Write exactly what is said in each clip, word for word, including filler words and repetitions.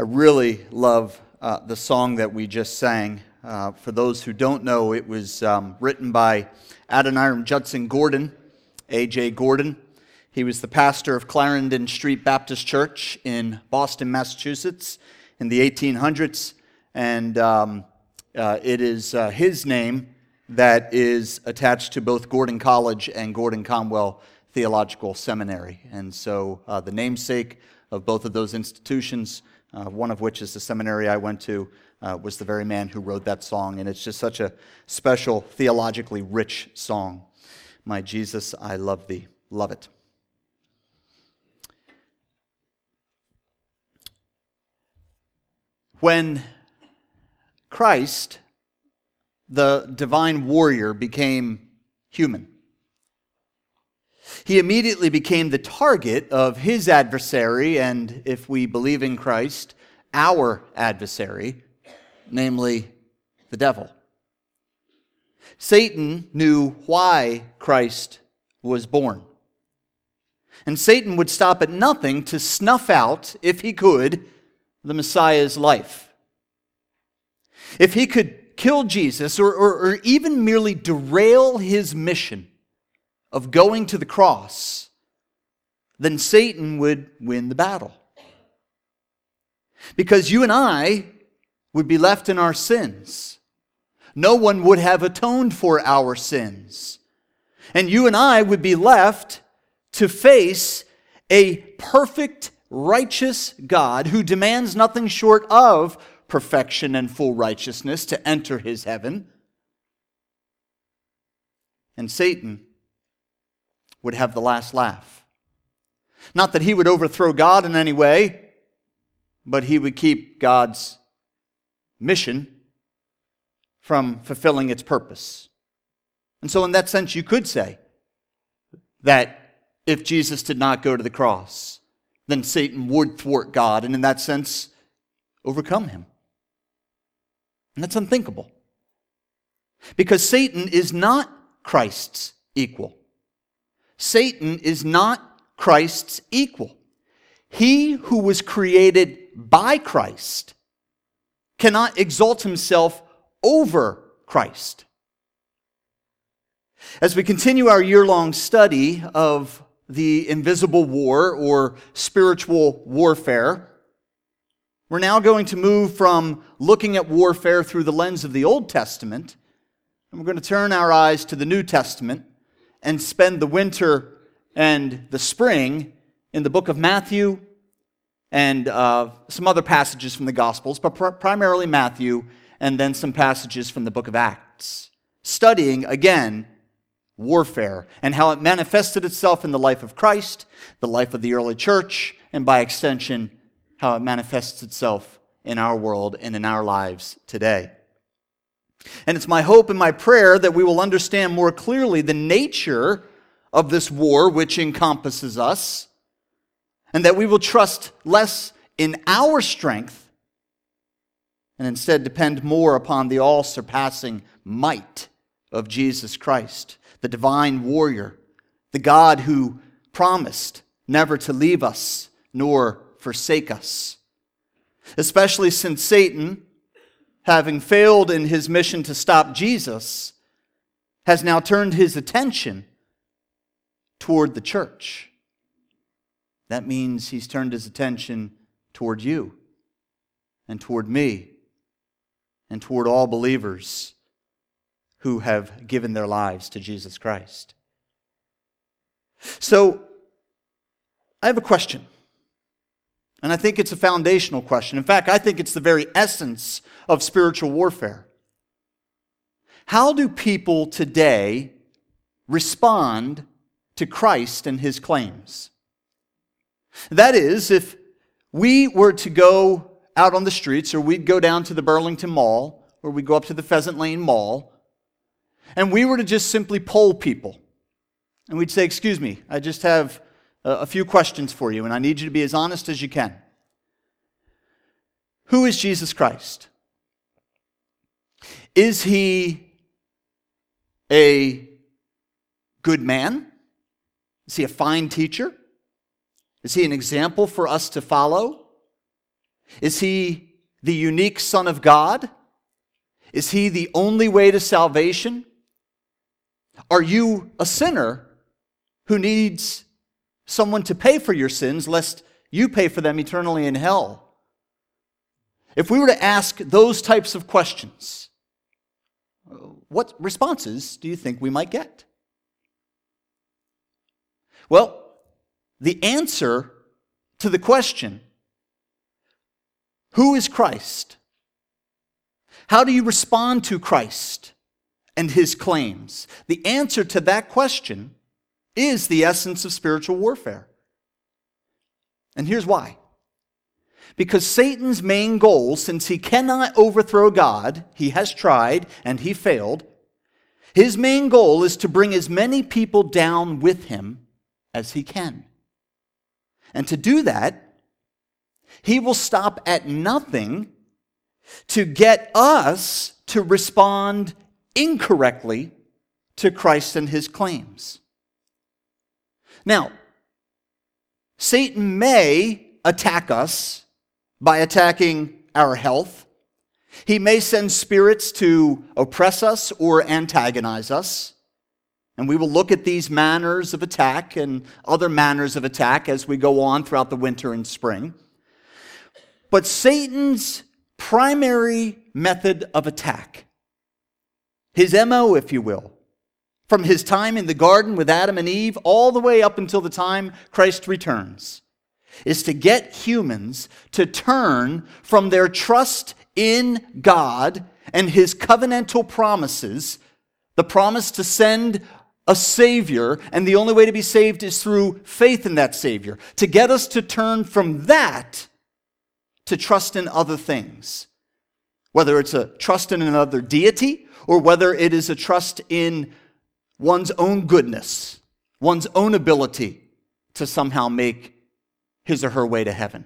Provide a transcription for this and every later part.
I really love uh, the song that we just sang. Uh, for those who don't know, it was um, written by Adoniram Judson Gordon, A J Gordon. He was the pastor of Clarendon Street Baptist Church in Boston, Massachusetts in the eighteen hundreds. And um, uh, it is uh, his name that is attached to both Gordon College and Gordon Conwell Theological Seminary. And so uh, the namesake of both of those institutions, uh, one of which is the seminary I went to, uh, was the very man who wrote that song. And it's just such a special, theologically rich song. My Jesus, I love thee. Love it. When Christ, the divine warrior, became human, he immediately became the target of his adversary, and if we believe in Christ, our adversary, namely the devil. Satan knew why Christ was born. And Satan would stop at nothing to snuff out, if he could, the Messiah's life. If he could kill Jesus, or, or, or even merely derail his mission of going to the cross, then Satan would win the battle. Because you and I would be left in our sins. No one would have atoned for our sins. And you and I would be left to face a perfect, righteous God who demands nothing short of perfection and full righteousness to enter his heaven. And Satan would have the last laugh. Not that he would overthrow God in any way, but he would keep God's mission from fulfilling its purpose. And so in that sense, you could say that if Jesus did not go to the cross, then Satan would thwart God, and in that sense, overcome him. And that's unthinkable. Because Satan is not Christ's equal. Satan is not Christ's equal. He who was created by Christ cannot exalt himself over Christ. As we continue our year-long study of the invisible war or spiritual warfare, we're now going to move from looking at warfare through the lens of the Old Testament, and we're going to turn our eyes to the New Testament and spend the winter and the spring in the book of Matthew and uh, some other passages from the Gospels, but pr- primarily Matthew, and then some passages from the book of Acts, studying, again, warfare and how it manifested itself in the life of Christ, the life of the early church, and by extension, how it manifests itself in our world and in our lives today. And it's my hope and my prayer that we will understand more clearly the nature of this war which encompasses us, and that we will trust less in our strength and instead depend more upon the all-surpassing might of Jesus Christ, the divine warrior, the God who promised never to leave us nor forsake us. Especially since Satan, having failed in his mission to stop Jesus, has now turned his attention toward the church. That means he's turned his attention toward you and toward me and toward all believers who have given their lives to Jesus Christ. So, I have a question. And I think it's a foundational question. In fact, I think it's the very essence of spiritual warfare. How do people today respond to Christ and his claims? That is, if we were to go out on the streets, or we'd go down to the Burlington Mall, or we'd go up to the Pheasant Lane Mall, and we were to just simply poll people, and we'd say, excuse me, I just have a few questions for you, and I need you to be as honest as you can. Who is Jesus Christ? Is he a good man? Is he a fine teacher? Is he an example for us to follow? Is he the unique Son of God? Is he the only way to salvation? Are you a sinner who needs someone to pay for your sins, lest you pay for them eternally in hell? If we were to ask those types of questions, what responses do you think we might get? Well, the answer to the question, who is Christ? How do you respond to Christ and his claims? The answer to that question is the essence of spiritual warfare. And here's why. Because Satan's main goal, since he cannot overthrow God, he has tried and he failed, his main goal is to bring as many people down with him as he can. And to do that, he will stop at nothing to get us to respond incorrectly to Christ and his claims. Now, Satan may attack us by attacking our health. He may send spirits to oppress us or antagonize us. And we will look at these manners of attack and other manners of attack as we go on throughout the winter and spring. But Satan's primary method of attack, his M O, if you will, from his time in the garden with Adam and Eve all the way up until the time Christ returns, is to get humans to turn from their trust in God and his covenantal promises, the promise to send a Savior, and the only way to be saved is through faith in that Savior, to get us to turn from that to trust in other things. Whether it's a trust in another deity, or whether it is a trust in one's own goodness, one's own ability to somehow make his or her way to heaven.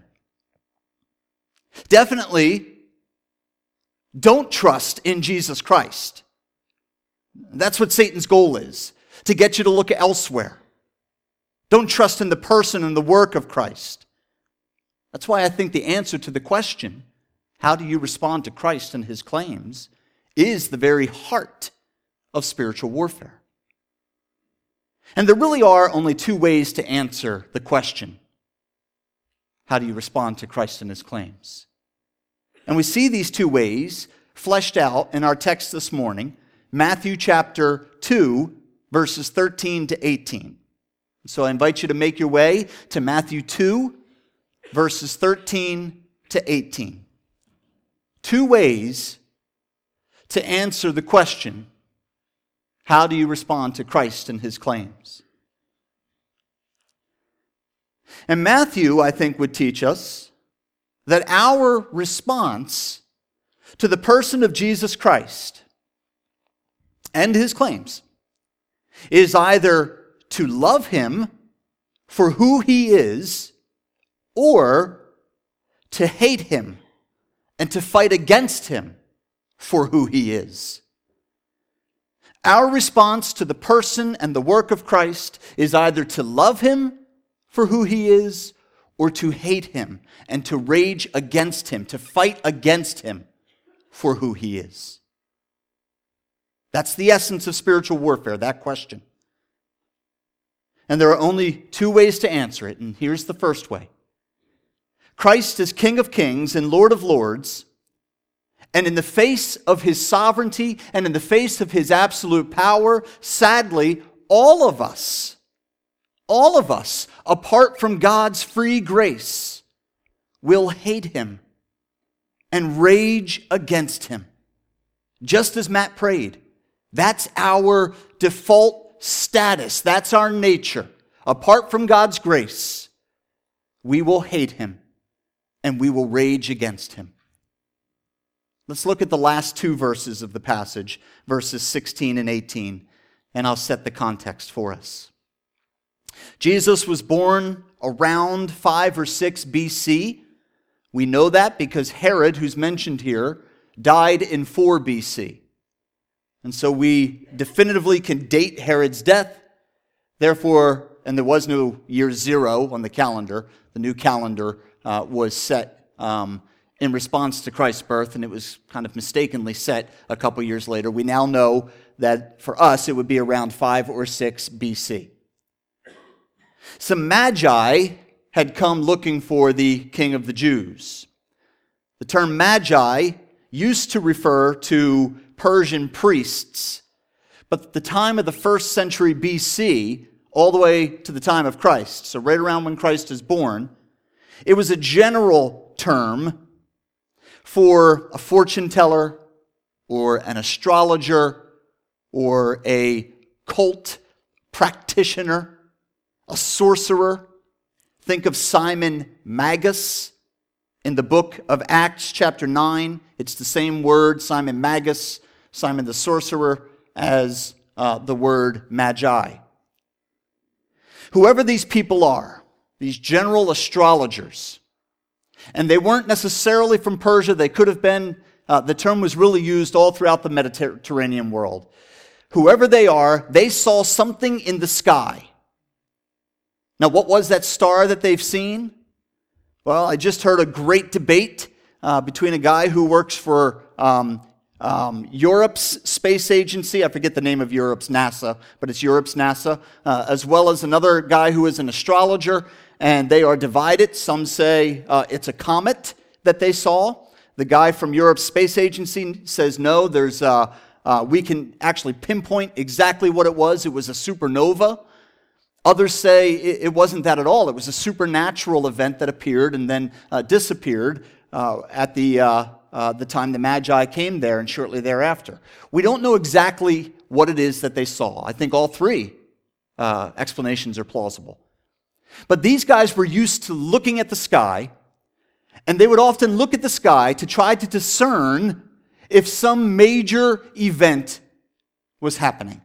Definitely don't trust in Jesus Christ. That's what Satan's goal is, to get you to look elsewhere. Don't trust in the person and the work of Christ. That's why I think the answer to the question, how do you respond to Christ and his claims, is the very heart of spiritual warfare. And there really are only two ways to answer the question, how do you respond to Christ and his claims? And we see these two ways fleshed out in our text this morning, Matthew chapter two, verses thirteen to eighteen. So I invite you to make your way to Matthew two, verses thirteen to eighteen. Two ways to answer the question, how do you respond to Christ and his claims? And Matthew, I think, would teach us that our response to the person of Jesus Christ and his claims is either to love him for who he is, or to hate him and to fight against him for who he is. Our response to the person and the work of Christ is either to love him for who he is, or to hate him and to rage against him, to fight against him for who he is. That's the essence of spiritual warfare, that question. And there are only two ways to answer it, and here's the first way. Christ is King of Kings and Lord of Lords, and in the face of his sovereignty and in the face of his absolute power, sadly, all of us, all of us, apart from God's free grace, will hate him and rage against him. Just as Matt prayed, that's our default status. That's our nature. Apart from God's grace, we will hate him and we will rage against him. Let's look at the last two verses of the passage, verses sixteen and eighteen, and I'll set the context for us. Jesus was born around five or six B C. We know that because Herod, who's mentioned here, died in four B C. And so we definitively can date Herod's death. Therefore, and there was no year zero on the calendar, the new calendar uh, was set um, in response to Christ's birth, and it was kind of mistakenly set a couple years later. We now know that for us it would be around five or six B C. Some magi had come looking for the king of the Jews. The term magi used to refer to Persian priests, but at the time of the first century B C, all the way to the time of Christ, so right around when Christ is born, it was a general term for a fortune teller or an astrologer or a cult practitioner, a sorcerer. Think of Simon Magus in the book of Acts chapter nine. It's the same word, Simon Magus, Simon the sorcerer, as uh, the word magi. Whoever these people are, these general astrologers, and they weren't necessarily from Persia, they could have been, uh, the term was really used all throughout the Mediterranean world. Whoever they are, they saw something in the sky. Now, what was that star that they've seen? Well, I just heard a great debate uh, between a guy who works for um, um, Europe's space agency. I forget the name of Europe's NASA, but it's Europe's NASA, uh, as well as another guy who is an astrologer, and they are divided. Some say uh, it's a comet that they saw. The guy from Europe's space agency says, no, there's uh, uh, we can actually pinpoint exactly what it was. It was a supernova. Others say it wasn't that at all. It was a supernatural event that appeared and then uh, disappeared uh, at the, uh, uh, the time the Magi came there and shortly thereafter. We don't know exactly what it is that they saw. I think all three uh, explanations are plausible. But these guys were used to looking at the sky, and they would often look at the sky to try to discern if some major event was happening.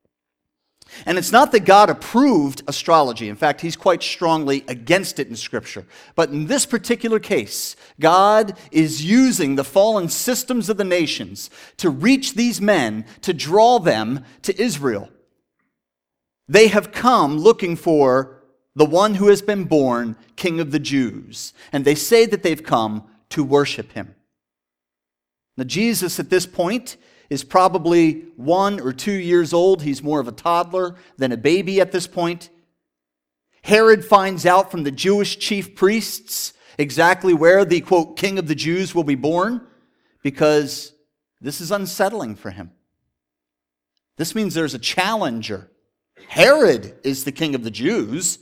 And it's not that God approved astrology. In fact, he's quite strongly against it in Scripture. But in this particular case, God is using the fallen systems of the nations to reach these men, to draw them to Israel. They have come looking for the one who has been born, King of the Jews. And they say that they've come to worship him. Now, Jesus at this point is probably one or two years old. He's more of a toddler than a baby at this point. Herod finds out from the Jewish chief priests exactly where the, quote, King of the Jews will be born, because this is unsettling for him. This means there's a challenger. Herod is the King of the Jews.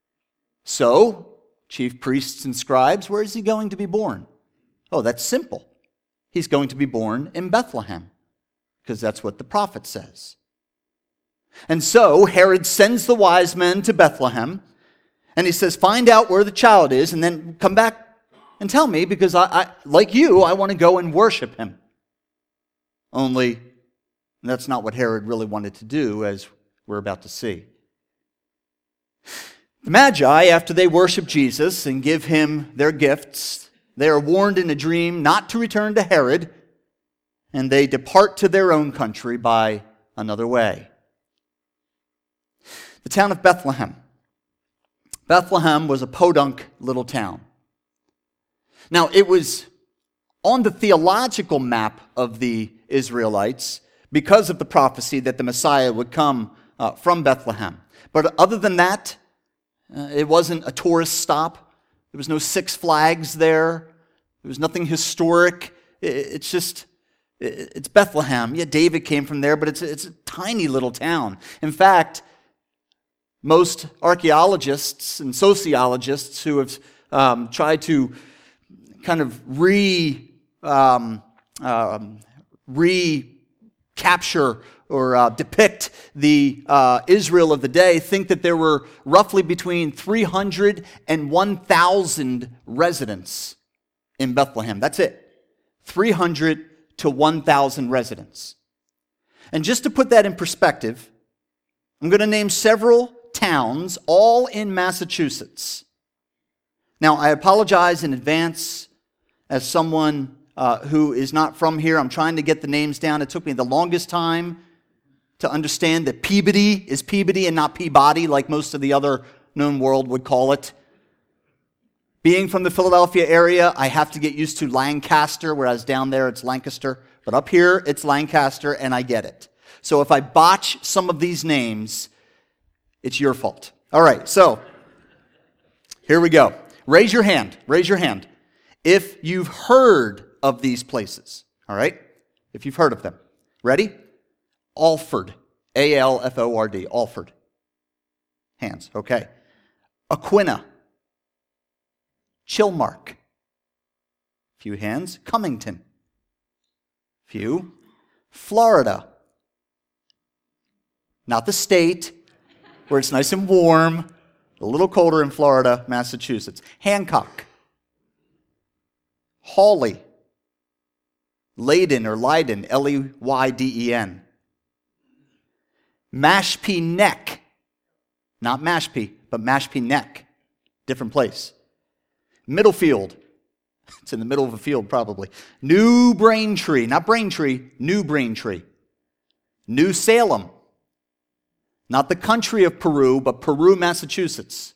So, chief priests and scribes, where is he going to be born? Oh, that's simple. He's going to be born in Bethlehem, because that's what the prophet says. And so Herod sends the wise men to Bethlehem, and he says, find out where the child is, and then come back and tell me, because I, I like you, I want to go and worship him. Only that's not what Herod really wanted to do, as we're about to see. The Magi, after they worship Jesus and give him their gifts, they are warned in a dream not to return to Herod, and they depart to their own country by another way. The town of Bethlehem. Bethlehem was a podunk little town. Now, it was on the theological map of the Israelites because of the prophecy that the Messiah would come uh, from Bethlehem. But other than that, uh, it wasn't a tourist stop. There was no Six Flags there. There was nothing historic. It, it's just... It's Bethlehem. Yeah, David came from there, but it's a, it's a tiny little town. In fact, most archaeologists and sociologists who have um, tried to kind of re um, um, recapture or uh, depict the uh, Israel of the day think that there were roughly between three hundred and one thousand residents in Bethlehem. That's it. three hundred to one thousand residents. And just to put that in perspective, I'm going to name several towns, all in Massachusetts. Now, I apologize in advance as someone uh, who is not from here. I'm trying to get the names down. It took me the longest time to understand that Peabody is Peabody and not Peabody, like most of the other known world would call it. Being from the Philadelphia area, I have to get used to Lancaster, whereas down there it's Lancaster. But up here, it's Lancaster, and I get it. So if I botch some of these names, it's your fault. All right, so here we go. Raise your hand. Raise your hand if you've heard of these places. All right? If you've heard of them. Ready? Alford. A L F O R D. Alford. Hands. Okay. Aquina. Chilmark. Few hands. Cummington. Few. Florida. Not the state, where it's nice and warm. A little colder in Florida, Massachusetts. Hancock. Hawley. Leyden or Leiden, L E Y D E N. Mashpee Neck. Not Mashpee, but Mashpee Neck. Different place. Middlefield. It's in the middle of a field, probably. New Braintree. Not Braintree, New Braintree. New Salem. Not the country of Peru, but Peru, Massachusetts.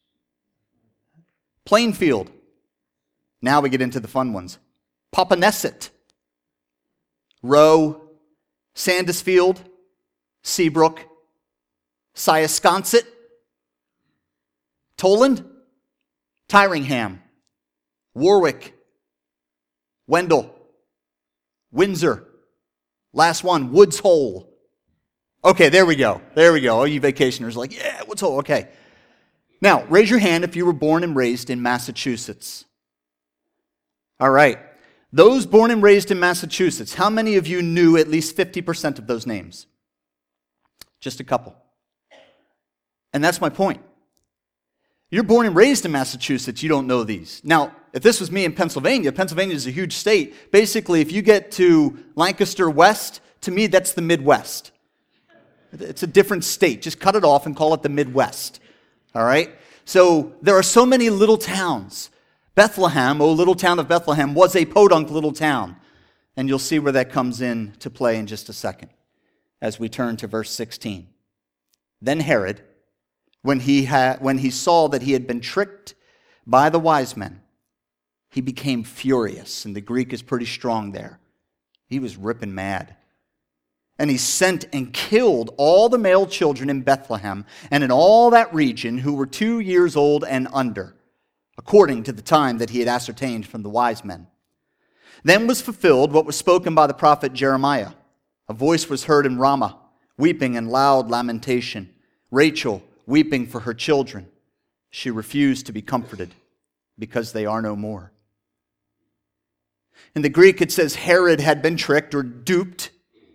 Plainfield. Now we get into the fun ones. Popponesset. Rowe. Sandusfield. Seabrook. Syosconset. Toland. Tyringham. Warwick. Wendell. Windsor. Last one, Woods Hole. Okay, there we go. There we go. All you vacationers are like, yeah, Woods Hole. Okay. Now, raise your hand if you were born and raised in Massachusetts. All right. Those born and raised in Massachusetts, how many of you knew at least fifty percent of those names? Just a couple. And that's my point. You're born and raised in Massachusetts, you don't know these. Now, if this was me in Pennsylvania, Pennsylvania is a huge state. Basically, if you get to Lancaster West, to me, that's the Midwest. It's a different state. Just cut it off and call it the Midwest. All right? So there are so many little towns. Bethlehem, oh little town of Bethlehem, was a podunk little town. And you'll see where that comes in to play in just a second as we turn to verse sixteen. Then Herod, when he had, when he saw that he had been tricked by the wise men, he became furious. And the Greek is pretty strong there. He was ripping mad. And he sent and killed all the male children in Bethlehem and in all that region who were two years old and under, according to the time that he had ascertained from the wise men. Then was fulfilled what was spoken by the prophet Jeremiah. A voice was heard in Ramah, weeping and loud lamentation. Rachel weeping for her children. She refused to be comforted because they are no more. In the Greek it says Herod had been tricked or duped.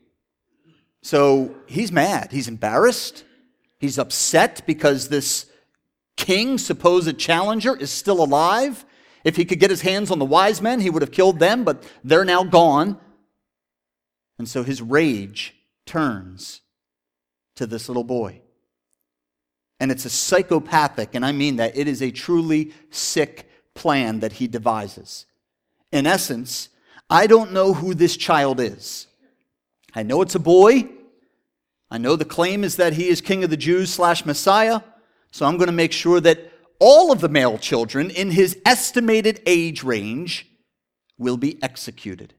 So he's mad. He's embarrassed. He's upset because this king, supposed challenger, is still alive. If he could get his hands on the wise men, he would have killed them, but they're now gone. And so his rage turns to this little boy. And it's a psychopathic, and I mean that, it is a truly sick plan that he devises. In essence, I don't know who this child is. I know it's a boy. I know the claim is that he is King of the Jews slash Messiah. So I'm going to make sure that all of the male children in his estimated age range will be executed.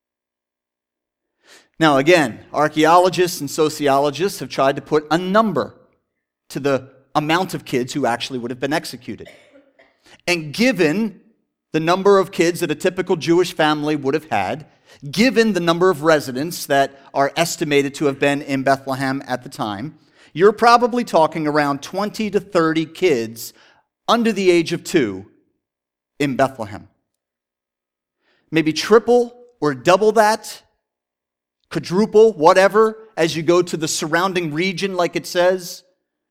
Now again, archaeologists and sociologists have tried to put a number to the amount of kids who actually would have been executed. And given the number of kids that a typical Jewish family would have had, given the number of residents that are estimated to have been in Bethlehem at the time, you're probably talking around twenty to thirty kids under the age of two in Bethlehem. Maybe triple or double that, quadruple, whatever, as you go to the surrounding region like it says.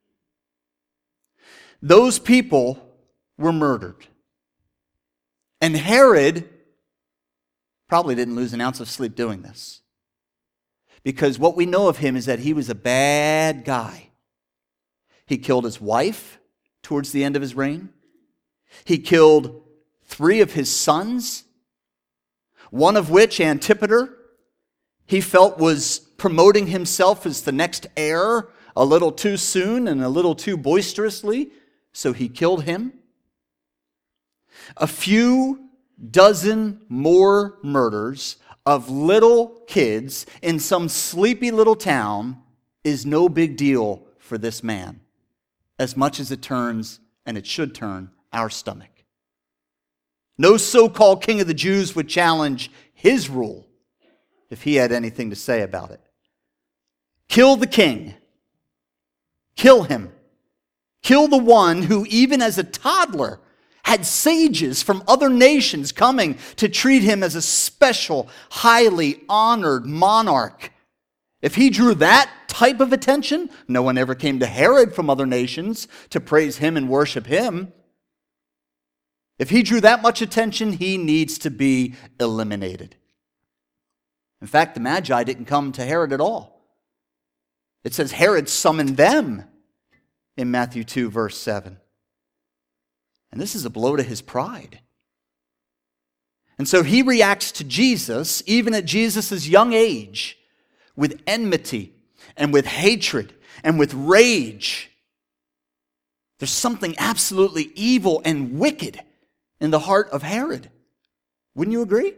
Those people were murdered. And Herod probably didn't lose an ounce of sleep doing this. Because what we know of him is that he was a bad guy. He killed his wife towards the end of his reign. He killed three of his sons, one of which, Antipater, he felt was promoting himself as the next heir a little too soon and a little too boisterously, so he killed him. A few dozen more murders of little kids in some sleepy little town is no big deal for this man, as much as it turns, and it should turn, our stomach. No so-called king of the Jews would challenge his rule if he had anything to say about it. Kill the king. Kill him. Kill the one who, even as a toddler, had sages from other nations coming to treat him as a special, highly honored monarch. If he drew that type of attention, no one ever came to Herod from other nations to praise him and worship him. If he drew that much attention, he needs to be eliminated. In fact, the Magi didn't come to Herod at all. It says Herod summoned them in Matthew two, verse seven. And this is a blow to his pride. And so he reacts to Jesus, even at Jesus' young age, with enmity and with hatred and with rage. There's something absolutely evil and wicked in the heart of Herod. Wouldn't you agree?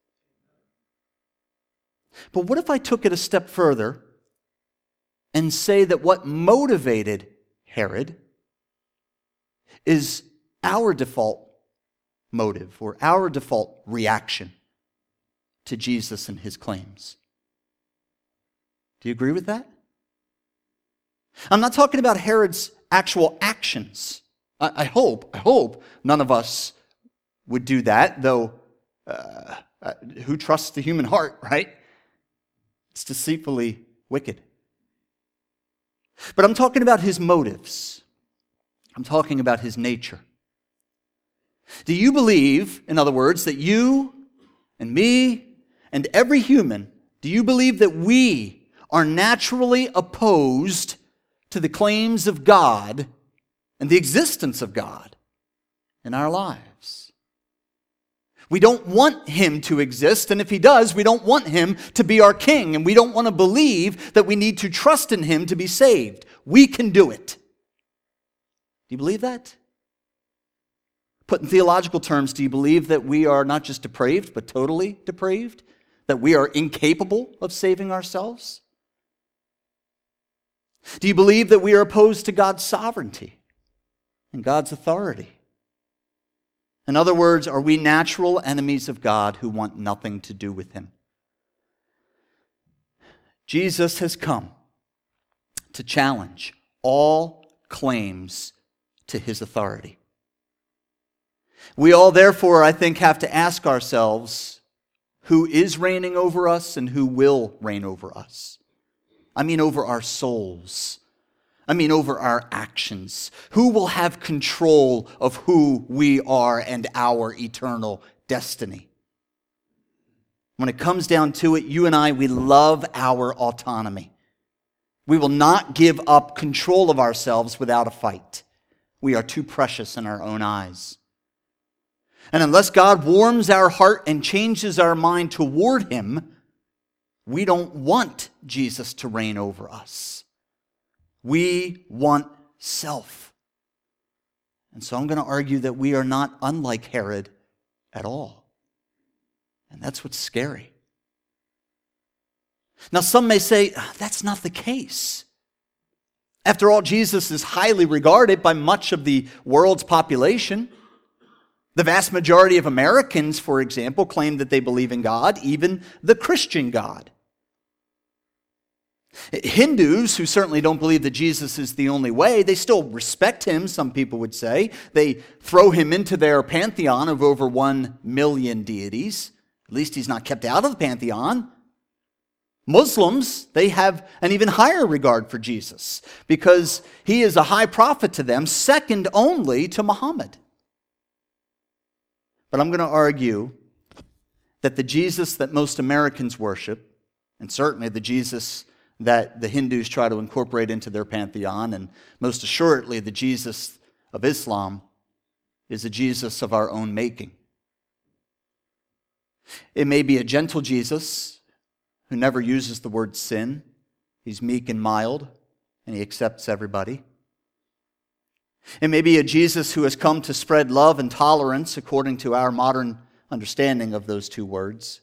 But what if I took it a step further and say that what motivated Herod is our default motive or our default reaction to Jesus and his claims? Do you agree with that? I'm not talking about Herod's actual actions. I, I hope, I hope none of us would do that, though uh, uh, who trusts the human heart, right? It's deceitfully wicked. But I'm talking about his motives. I'm talking about his nature. Do you believe, in other words, that you and me and every human, do you believe that we are naturally opposed to the claims of God and the existence of God in our lives? We don't want him to exist, and if he does, we don't want him to be our king, and we don't want to believe that we need to trust in him to be saved. We can do it. Do you believe that? Put in theological terms, do you believe that we are not just depraved, but totally depraved? That we are incapable of saving ourselves? Do you believe that we are opposed to God's sovereignty and God's authority? In other words, are we natural enemies of God who want nothing to do with him? Jesus has come to challenge all claims to his authority. We all, therefore, I think, have to ask ourselves, who is reigning over us and who will reign over us? I mean over our souls. I mean over our actions. Who will have control of who we are and our eternal destiny? When it comes down to it, you and I, we love our autonomy. We will not give up control of ourselves without a fight. We are too precious in our own eyes. And unless God warms our heart and changes our mind toward him, we don't want Jesus to reign over us. We want self. And so I'm going to argue that we are not unlike Herod at all. And that's what's scary. Now, some may say, that's not the case. After all, Jesus is highly regarded by much of the world's population. The vast majority of Americans, for example, claim that they believe in God, even the Christian God. Hindus, who certainly don't believe that Jesus is the only way, they still respect him, some people would say. They throw him into their pantheon of over one million deities. At least he's not kept out of the pantheon. Muslims, they have an even higher regard for Jesus because he is a high prophet to them, second only to Muhammad. But I'm going to argue that the Jesus that most Americans worship, and certainly the Jesus that the Hindus try to incorporate into their pantheon, and most assuredly the Jesus of Islam, is a Jesus of our own making. It may be a gentle Jesus who never uses the word sin. He's meek and mild, and he accepts everybody. It may be a Jesus who has come to spread love and tolerance according to our modern understanding of those two words.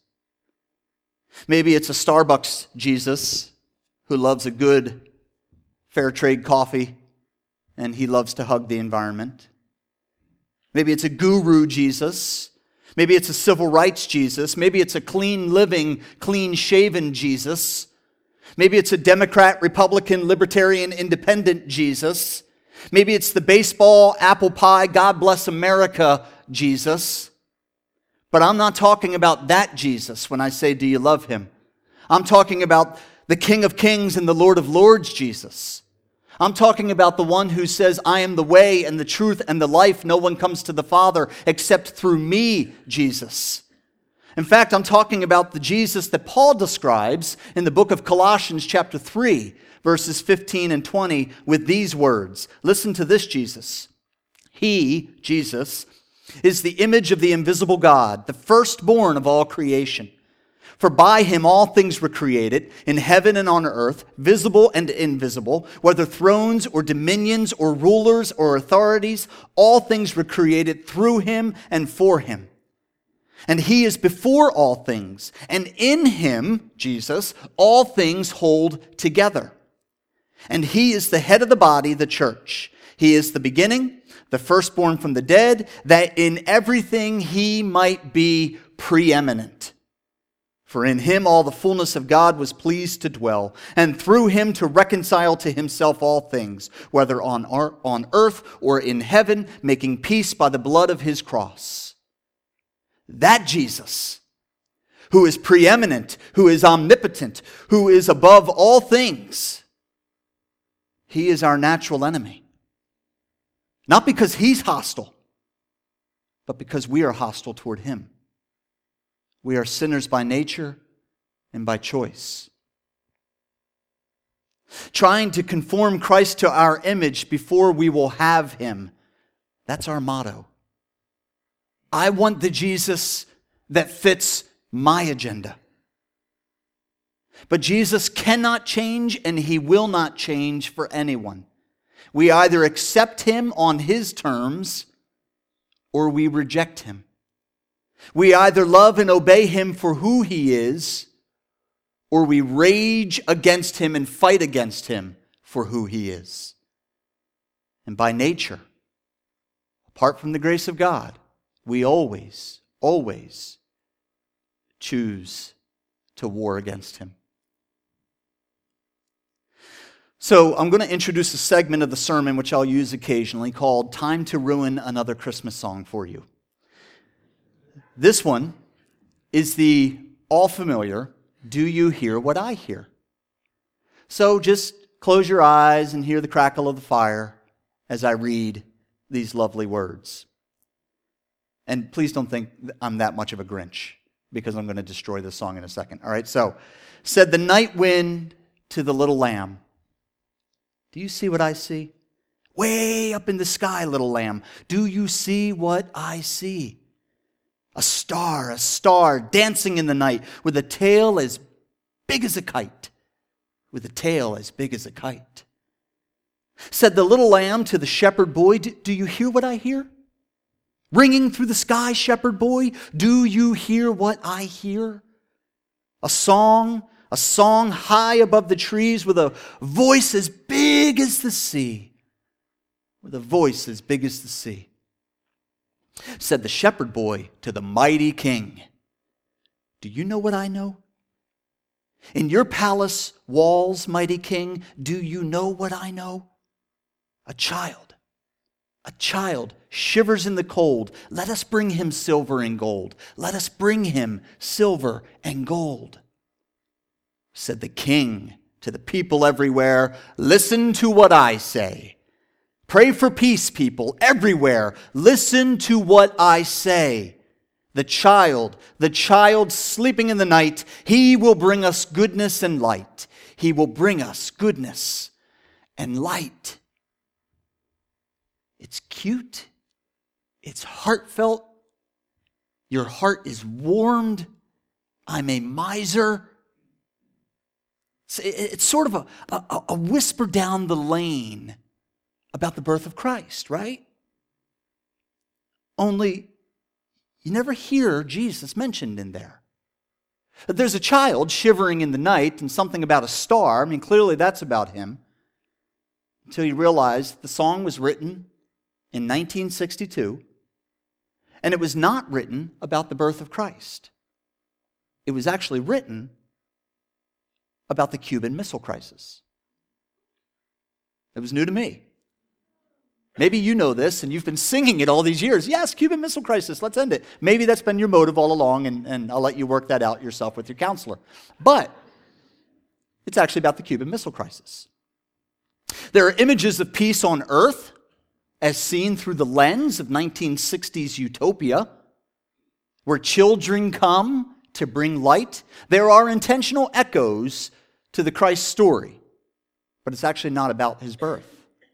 Maybe it's a Starbucks Jesus who loves a good fair trade coffee and he loves to hug the environment. Maybe it's a guru Jesus. Maybe it's a civil rights Jesus. Maybe it's a clean living, clean shaven Jesus. Maybe it's a Democrat, Republican, Libertarian, Independent Jesus. Maybe it's the baseball, apple pie, God bless America Jesus. But I'm not talking about that Jesus when I say, do you love him? I'm talking about the King of Kings and the Lord of Lords Jesus. I'm talking about the one who says, I am the way and the truth and the life. No one comes to the Father except through me, Jesus. In fact, I'm talking about the Jesus that Paul describes in the book of Colossians chapter three, verses fifteen and twenty, with these words. Listen to this Jesus. He, Jesus, is the image of the invisible God, the firstborn of all creation. For by him all things were created, in heaven and on earth, visible and invisible, whether thrones or dominions or rulers or authorities, all things were created through him and for him. And he is before all things, and in him, Jesus, all things hold together. And he is the head of the body, the church. He is the beginning, the firstborn from the dead, that in everything he might be preeminent. For in him all the fullness of God was pleased to dwell, and through him to reconcile to himself all things, whether on on earth or in heaven, making peace by the blood of his cross. That Jesus, who is preeminent, who is omnipotent, who is above all things, he is our natural enemy. Not because he's hostile, but because we are hostile toward him. We are sinners by nature and by choice. Trying to conform Christ to our image before we will have him. That's our motto. I want the Jesus that fits my agenda. But Jesus cannot change and he will not change for anyone. We either accept him on his terms or we reject him. We either love and obey him for who he is, or we rage against him and fight against him for who he is. And by nature, apart from the grace of God, we always, always choose to war against him. So I'm going to introduce a segment of the sermon which I'll use occasionally called Time to Ruin Another Christmas Song for You. This one is the all-familiar, do you hear what I hear? So just close your eyes and hear the crackle of the fire as I read these lovely words. And please don't think I'm that much of a Grinch, because I'm going to destroy this song in a second. All right, so, said the night wind to the little lamb, do you see what I see? Way up in the sky, little lamb, do you see what I see? A star, a star dancing in the night with a tail as big as a kite. With a tail as big as a kite. Said the little lamb to the shepherd boy, do you hear what I hear? Ringing through the sky, shepherd boy, do you hear what I hear? A song, a song high above the trees with a voice as big as the sea. With a voice as big as the sea. Said the shepherd boy to the mighty king, do you know what I know? In your palace walls, mighty king, do you know what I know? A child, a child shivers in the cold. Let us bring him silver and gold. Let us bring him silver and gold. Said the king to the people everywhere, listen to what I say. Pray for peace, people, everywhere. Listen to what I say. The child, the child sleeping in the night, he will bring us goodness and light. He will bring us goodness and light. It's cute. It's heartfelt. Your heart is warmed. I'm a miser. It's sort of a, a, a whisper down the lane about the birth of Christ, right? Only you never hear Jesus mentioned in there. There's a child shivering in the night and something about a star. I mean, clearly that's about him. Until you realize the song was written in nineteen sixty-two, and it was not written about the birth of Christ. It was actually written about the Cuban Missile Crisis. It was new to me. Maybe you know this and you've been singing it all these years. Yes, Cuban Missile Crisis, let's end it. Maybe that's been your motive all along, and, and I'll let you work that out yourself with your counselor. But it's actually about the Cuban Missile Crisis. There are images of peace on earth as seen through the lens of nineteen sixties utopia, where children come to bring light. There are intentional echoes to the Christ story, but it's actually not about his birth.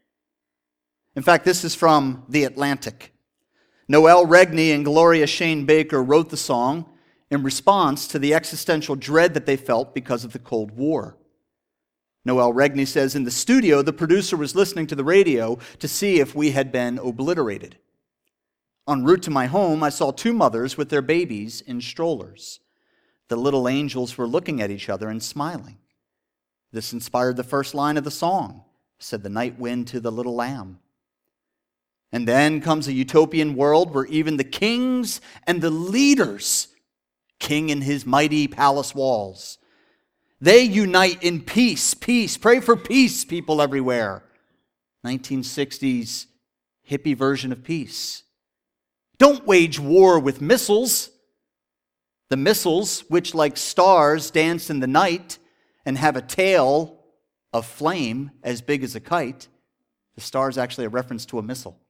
In fact, this is from The Atlantic. Noel Regney and Gloria Shane Baker wrote the song in response to the existential dread that they felt because of the Cold War. Noel Regney says, in the studio, the producer was listening to the radio to see if we had been obliterated. En route to my home, I saw two mothers with their babies in strollers. The little angels were looking at each other and smiling. This inspired the first line of the song, said the night wind to the little lamb. And then comes a utopian world where even the kings and the leaders, king in his mighty palace walls, they unite in peace, peace. Pray for peace, people everywhere. nineteen sixties hippie version of peace. Don't wage war with missiles. The missiles, which like stars dance in the night and have a tail of flame as big as a kite, the star is actually a reference to a missile.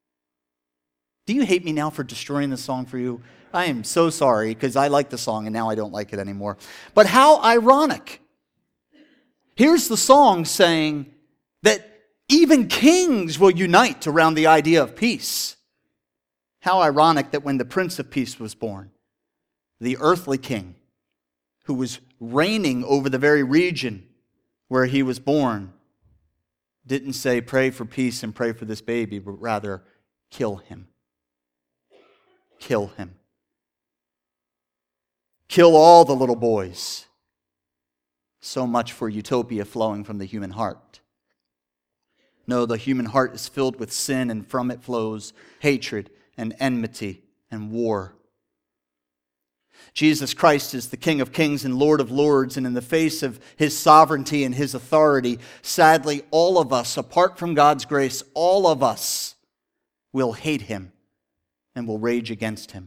Do you hate me now for destroying the song for you? I am so sorry, because I like the song and now I don't like it anymore. But how ironic. Here's the song saying that even kings will unite around the idea of peace. How ironic that when the Prince of Peace was born, the earthly king who was reigning over the very region where he was born didn't say, pray for peace and pray for this baby, but rather, kill him. Kill him. Kill all the little boys. So much for utopia flowing from the human heart. No, the human heart is filled with sin, and from it flows hatred and enmity and war. Jesus Christ is the King of Kings and Lord of Lords, and in the face of his sovereignty and his authority, sadly, all of us, apart from God's grace, all of us will hate him and will rage against him.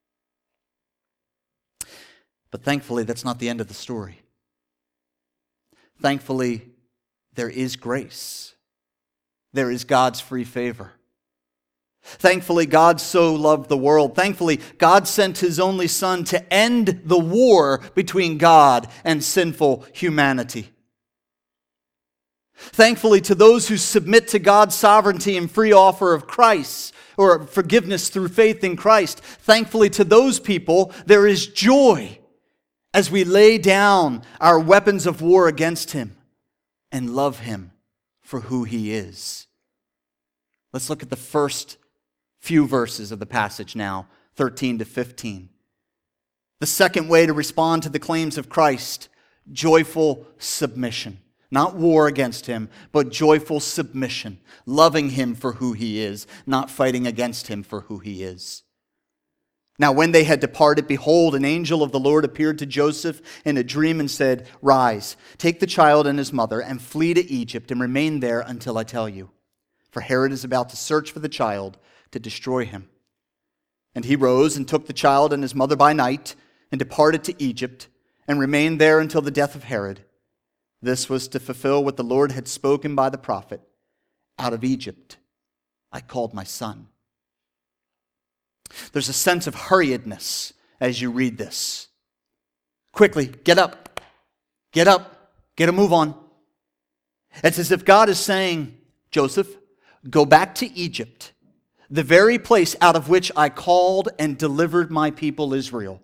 But thankfully, that's not the end of the story. Thankfully, there is grace. There is God's free favor. Thankfully, God so loved the world. Thankfully, God sent his only Son to end the war between God and sinful humanity. Thankfully, to those who submit to God's sovereignty and free offer of Christ, or forgiveness through faith in Christ, thankfully to those people, there is joy as we lay down our weapons of war against him and love him for who he is. Let's look at the first few verses of the passage now, thirteen to fifteen. The second way to respond to the claims of Christ, joyful submission. Not war against him, but joyful submission. Loving him for who he is, not fighting against him for who he is. Now when they had departed, behold, an angel of the Lord appeared to Joseph in a dream and said, Rise, take the child and his mother, and flee to Egypt, and remain there until I tell you. For Herod is about to search for the child to destroy him. And he rose and took the child and his mother by night, and departed to Egypt, and remained there until the death of Herod. This was to fulfill what the Lord had spoken by the prophet. Out of Egypt I called my son. There's a sense of hurriedness as you read this. Quickly, get up. Get up. Get a move on. It's as if God is saying, Joseph, go back to Egypt, the very place out of which I called and delivered my people Israel.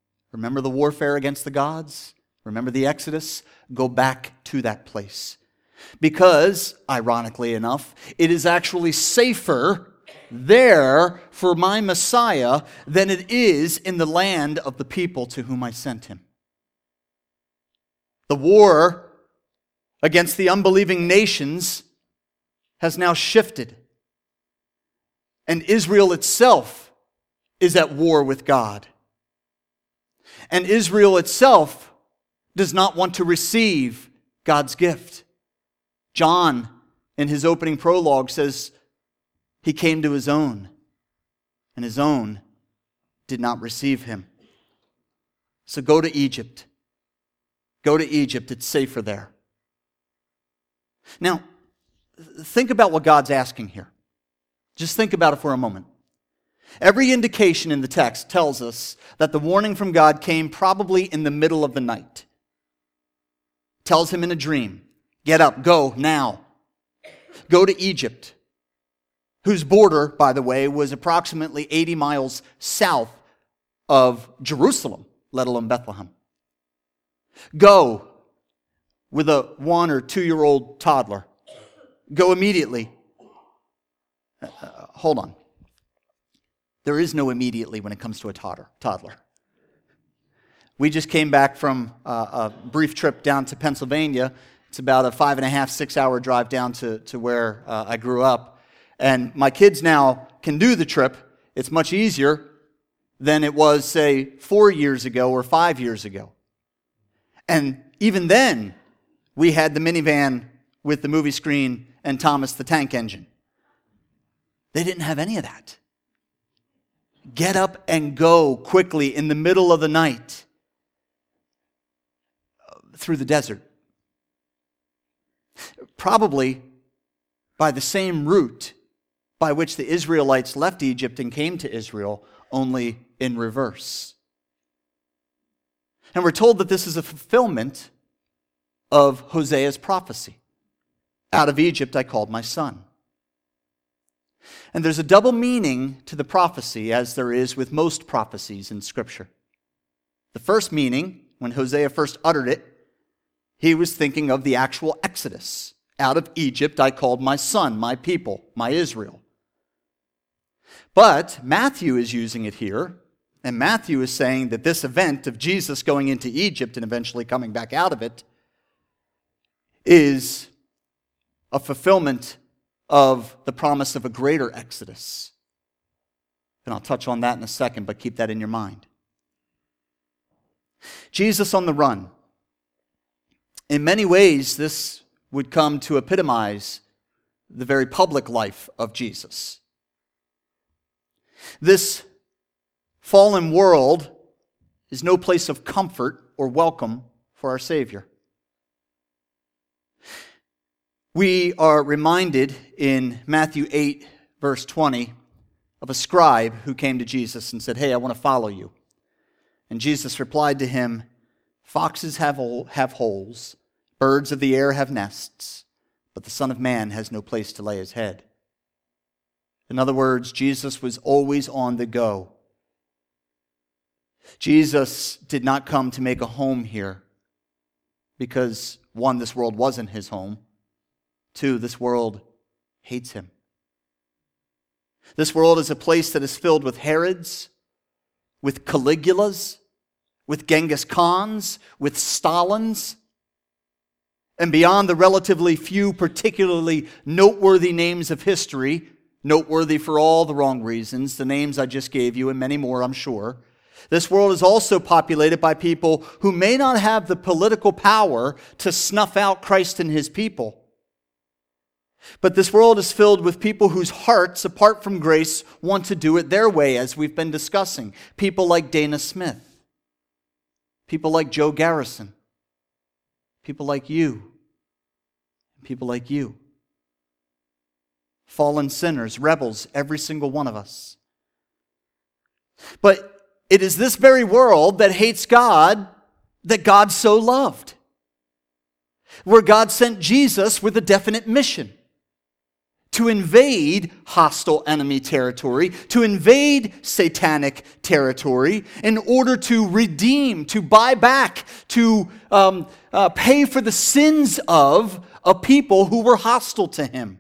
Remember the warfare against the gods? Remember the Exodus? Go back to that place. Because, ironically enough, it is actually safer there for my Messiah than it is in the land of the people to whom I sent him. The war against the unbelieving nations has now shifted. And Israel itself is at war with God. And Israel itself does not want to receive God's gift. John, in his opening prologue, says he came to his own, and his own did not receive him. So go to Egypt. Go to Egypt. It's safer there. Now, think about what God's asking here. Just think about it for a moment. Every indication in the text tells us that the warning from God came probably in the middle of the night. Tells him in a dream, get up, go now. Go to Egypt, whose border, by the way, was approximately eighty miles south of Jerusalem, let alone Bethlehem. Go with a one or two-year-old toddler. Go immediately. Uh, hold on. There is no immediately when it comes to a toddler. We just came back from uh, a brief trip down to Pennsylvania. It's about a five and a half, six hour drive down to, to where uh, I grew up. And my kids now can do the trip. It's much easier than it was, say, four years ago or five years ago. And even then, we had the minivan with the movie screen and Thomas the Tank Engine. They didn't have any of that. Get up and go quickly in the middle of the night through the desert. Probably by the same route by which the Israelites left Egypt and came to Israel, only in reverse. And we're told that this is a fulfillment of Hosea's prophecy. Out of Egypt I called my son. And there's a double meaning to the prophecy, as there is with most prophecies in Scripture. The first meaning, when Hosea first uttered it, he was thinking of the actual Exodus. Out of Egypt I called my son, my people, my Israel. But Matthew is using it here, and Matthew is saying that this event of Jesus going into Egypt and eventually coming back out of it is a fulfillment of the promise of a greater Exodus. And I'll touch on that in a second, but keep that in your mind. Jesus on the run. In many ways, this would come to epitomize the very public life of Jesus. This fallen world is no place of comfort or welcome for our Savior. We are reminded in Matthew eight, verse twenty, of a scribe who came to Jesus and said, "Hey, I want to follow you." And Jesus replied to him, "Foxes have, have holes, birds of the air have nests, but the Son of Man has no place to lay his head." In other words, Jesus was always on the go. Jesus did not come to make a home here because, one, this world wasn't his home. Two, this world hates him. This world is a place that is filled with Herods, with Caligulas, with Genghis Khans, with Stalins, and beyond the relatively few particularly noteworthy names of history, noteworthy for all the wrong reasons, the names I just gave you and many more, I'm sure. This world is also populated by people who may not have the political power to snuff out Christ and his people. But this world is filled with people whose hearts, apart from grace, want to do it their way, as we've been discussing. People like Dana Smith. People like Joe Garrison. People like you. People like you. Fallen sinners, rebels, every single one of us. But it is this very world that hates God that God so loved. Where God sent Jesus with a definite mission. To invade hostile enemy territory, to invade satanic territory, in order to redeem, to buy back, to um, uh, pay for the sins of a people who were hostile to him.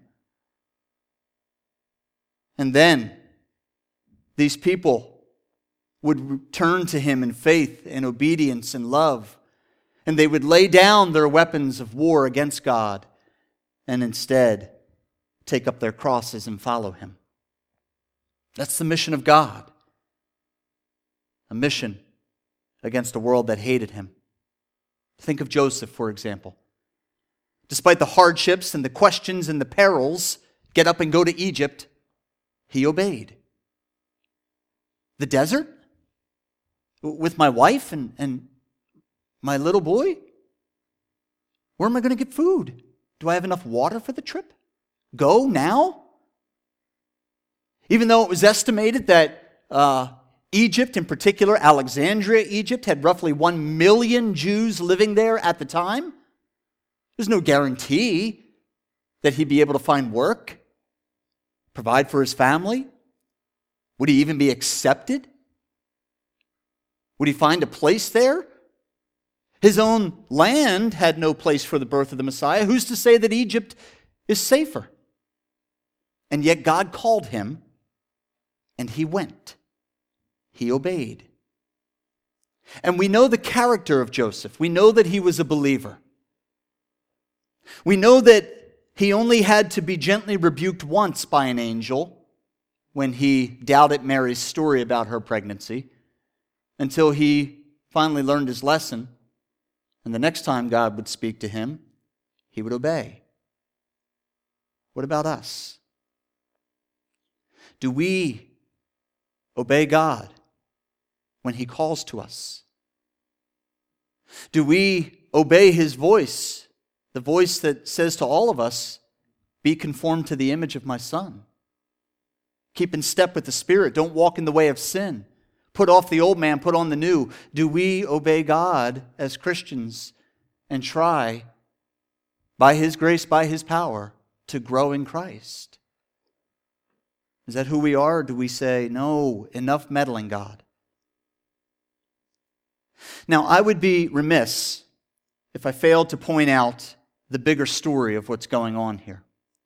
And then these people would turn to him in faith and obedience and love, and they would lay down their weapons of war against God and instead take up their crosses and follow him. That's the mission of God. A mission against a world that hated him. Think of Joseph, for example. Despite the hardships and the questions and the perils, get up and go to Egypt, he obeyed. The desert? With my wife and, and my little boy? Where am I going to get food? Do I have enough water for the trip? Go now? Even though it was estimated that uh, Egypt, in particular, Alexandria, Egypt, had roughly one million Jews living there at the time, there's no guarantee that he'd be able to find work, provide for his family. Would he even be accepted? Would he find a place there? His own land had no place for the birth of the Messiah. Who's to say that Egypt is safer? And yet God called him, and he went. He obeyed. And we know the character of Joseph. We know that he was a believer. We know that he only had to be gently rebuked once by an angel when he doubted Mary's story about her pregnancy, until he finally learned his lesson, and the next time God would speak to him, he would obey. What about us? Do we obey God when he calls to us? Do we obey his voice, the voice that says to all of us, be conformed to the image of my Son? Keep in step with the Spirit. Don't walk in the way of sin. Put off the old man, put on the new. Do we obey God as Christians and try, by his grace, by his power, to grow in Christ? Is that who we are, or do we say, no, enough meddling, God? Now, I would be remiss if I failed to point out the bigger story of what's going on here.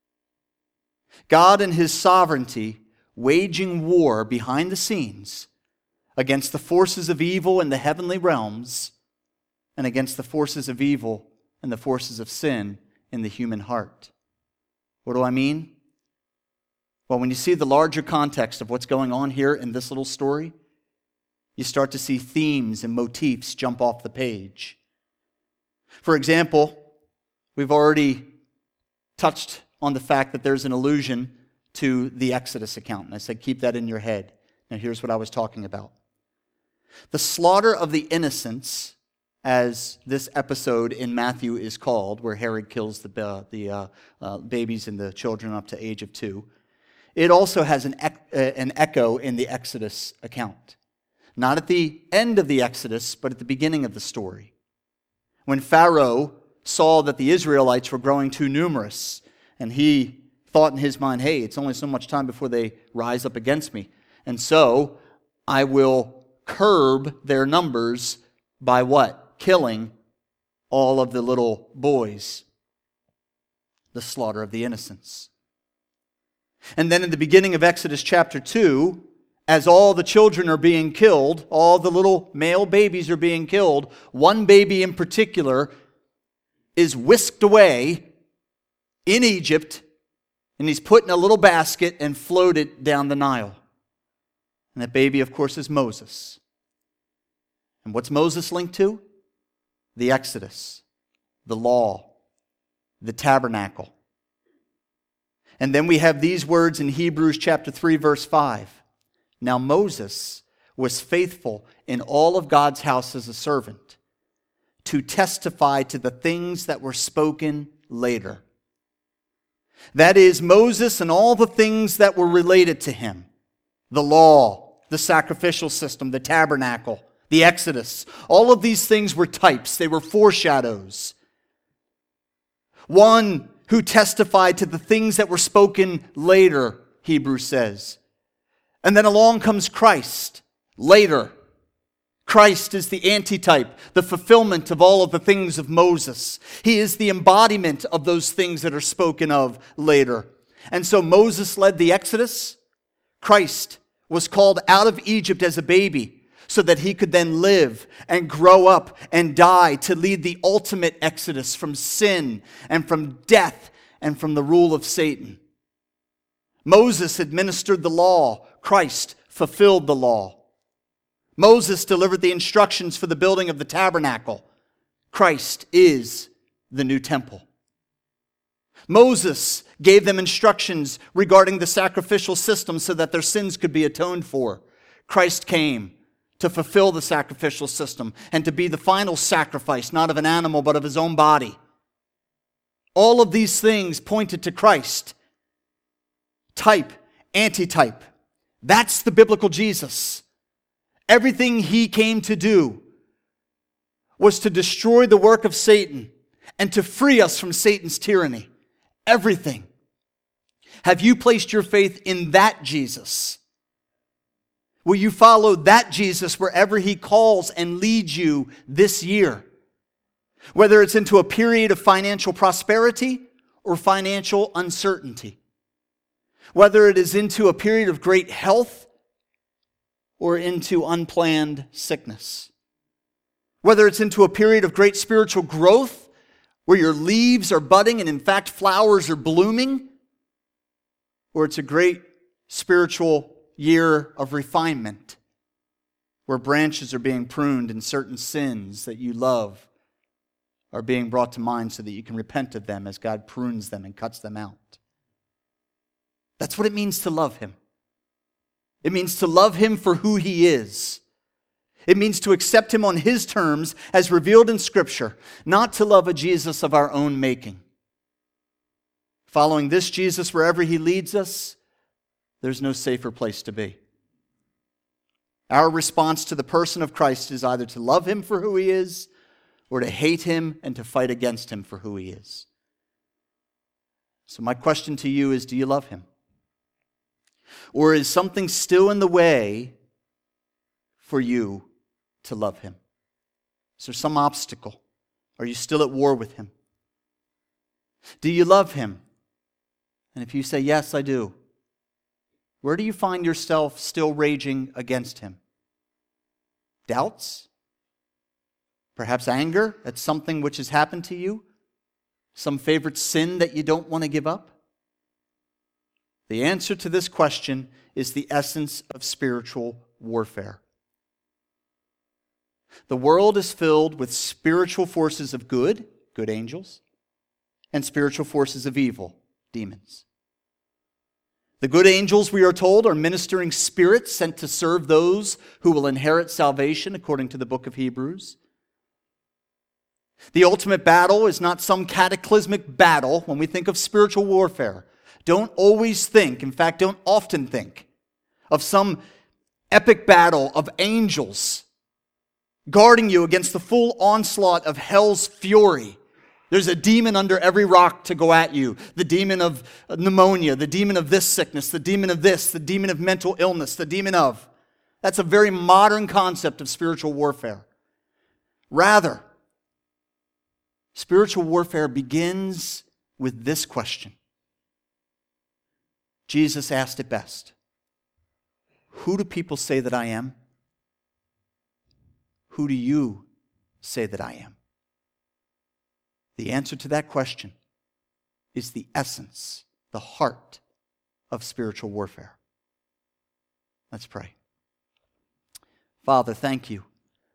God in his sovereignty waging war behind the scenes against the forces of evil in the heavenly realms and against the forces of evil and the forces of sin in the human heart. What do I mean? Well, when you see the larger context of what's going on here in this little story, you start to see themes and motifs jump off the page. For example, we've already touched on the fact that there's an allusion to the Exodus account. And I said, keep that in your head. Now here's what I was talking about. The slaughter of the innocents, as this episode in Matthew is called, where Herod kills the, uh, the uh, uh, babies and the children up to age of two, it also has an, ec- uh, an echo in the Exodus account. Not at the end of the Exodus, but at the beginning of the story. When Pharaoh saw that the Israelites were growing too numerous, and he thought in his mind, hey, it's only so much time before they rise up against me. And so I will curb their numbers by what? Killing all of the little boys. The slaughter of the innocents. And then in the beginning of Exodus chapter two, as all the children are being killed, all the little male babies are being killed, one baby in particular is whisked away in Egypt, and he's put in a little basket and floated down the Nile. And that baby, of course, is Moses. And what's Moses linked to? The Exodus, the law, the tabernacle. And then we have these words in Hebrews chapter three, verse five. Now Moses was faithful in all of God's house as a servant, to testify to the things that were spoken later. That is, Moses and all the things that were related to him. The law, the sacrificial system, the tabernacle, the Exodus. All of these things were types. They were foreshadows. One who testified to the things that were spoken later, Hebrews says. And then along comes Christ, later. Christ is the antitype, the fulfillment of all of the things of Moses. He is the embodiment of those things that are spoken of later. And so Moses led the Exodus. Christ was called out of Egypt as a baby so that he could then live and grow up and die to lead the ultimate exodus from sin and from death and from the rule of Satan. Moses administered the law. Christ fulfilled the law. Moses delivered the instructions for the building of the tabernacle. Christ is the new temple. Moses gave them instructions regarding the sacrificial system so that their sins could be atoned for. Christ came to fulfill the sacrificial system and to be the final sacrifice, not of an animal, but of his own body. All of these things pointed to Christ. Type, antitype. That's the biblical Jesus. Everything he came to do was to destroy the work of Satan and to free us from Satan's tyranny. Everything. Have you placed your faith in that Jesus? Will you follow that Jesus wherever he calls and leads you this year? Whether it's into a period of financial prosperity or financial uncertainty. Whether it is into a period of great health or into unplanned sickness. Whether it's into a period of great spiritual growth, where your leaves are budding and in fact flowers are blooming, or it's a great spiritual year of refinement, where branches are being pruned and certain sins that you love are being brought to mind so that you can repent of them as God prunes them and cuts them out. That's what it means to love him. It means to love him for who he is. It means to accept him on his terms as revealed in Scripture, not to love a Jesus of our own making. Following this Jesus wherever he leads us, there's no safer place to be. Our response to the person of Christ is either to love him for who he is or to hate him and to fight against him for who he is. So my question to you is, do you love him? Or is something still in the way for you to love him? Is there some obstacle? Are you still at war with him? Do you love him? And if you say, yes, I do, where do you find yourself still raging against him? Doubts? Perhaps anger at something which has happened to you? Some favorite sin that you don't want to give up? The answer to this question is the essence of spiritual warfare. The world is filled with spiritual forces of good, good angels, and spiritual forces of evil, demons. The good angels, we are told, are ministering spirits sent to serve those who will inherit salvation, according to the book of Hebrews. The ultimate battle is not some cataclysmic battle when we think of spiritual warfare. Don't always think, in fact, don't often think, of some epic battle of angels guarding you against the full onslaught of hell's fury. There's a demon under every rock to go at you. The demon of pneumonia, the demon of this sickness, the demon of this, the demon of mental illness, the demon of... That's a very modern concept of spiritual warfare. Rather, spiritual warfare begins with this question. Jesus asked it best. Who do people say that I am? Who do you say that I am? The answer to that question is the essence, the heart of spiritual warfare. Let's pray. Father, thank you.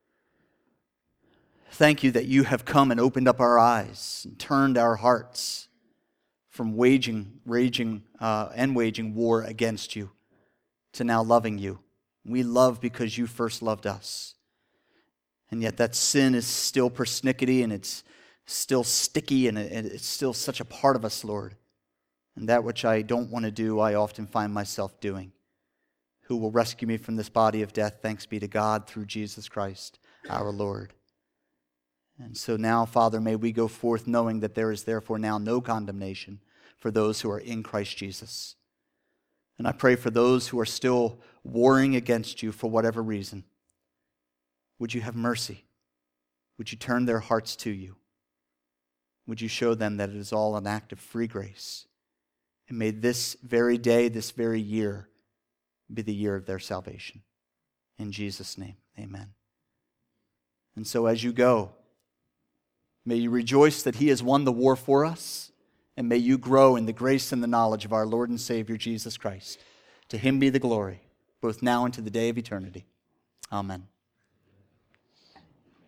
Thank you that you have come and opened up our eyes and turned our hearts from waging, raging, uh, and waging war against you to now loving you. We love because you first loved us. And yet that sin is still persnickety and it's still sticky and it's still such a part of us, Lord. And that which I don't want to do, I often find myself doing. Who will rescue me from this body of death? Thanks be to God through Jesus Christ, our Lord. And so now, Father, may we go forth knowing that there is therefore now no condemnation for those who are in Christ Jesus. And I pray for those who are still warring against you for whatever reason. would you have mercy? Would you turn their hearts to you? Would you show them that it is all an act of free grace? And may this very day, this very year, be the year of their salvation. In Jesus' name, amen. And so as you go, may you rejoice that he has won the war for us, and may you grow in the grace and the knowledge of our Lord and Savior Jesus Christ. To him be the glory, both now and to the day of eternity. Amen.